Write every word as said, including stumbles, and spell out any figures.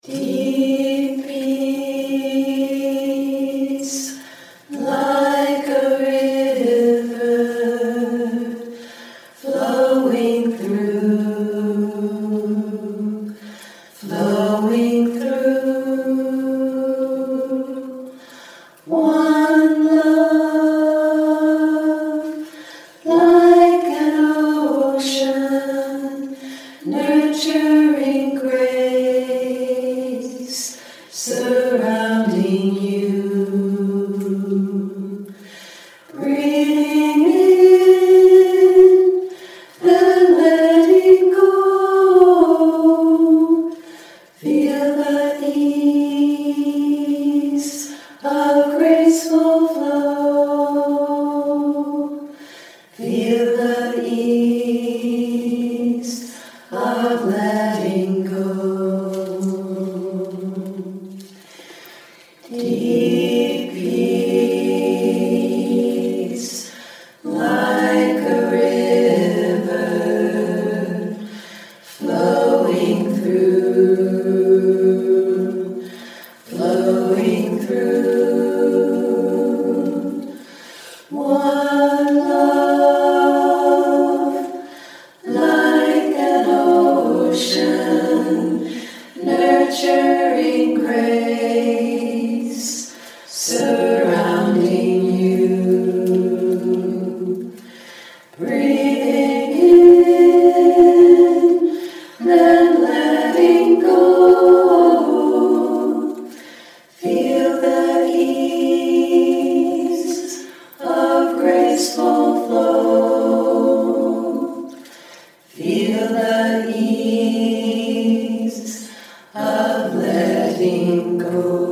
Deep peace, like a river flowing through, flowing through. One love, like an ocean, nurturing grace, surrounding you, breathing in, then letting go. Feel the ease of graceful flow. Feel the ease of letting go. Deep peace, like a river flowing through, flowing through. One love, like an ocean, nurturing grace, surrounding you, breathing in, then letting go. Feel the ease of graceful flow. Feel the ease of letting go.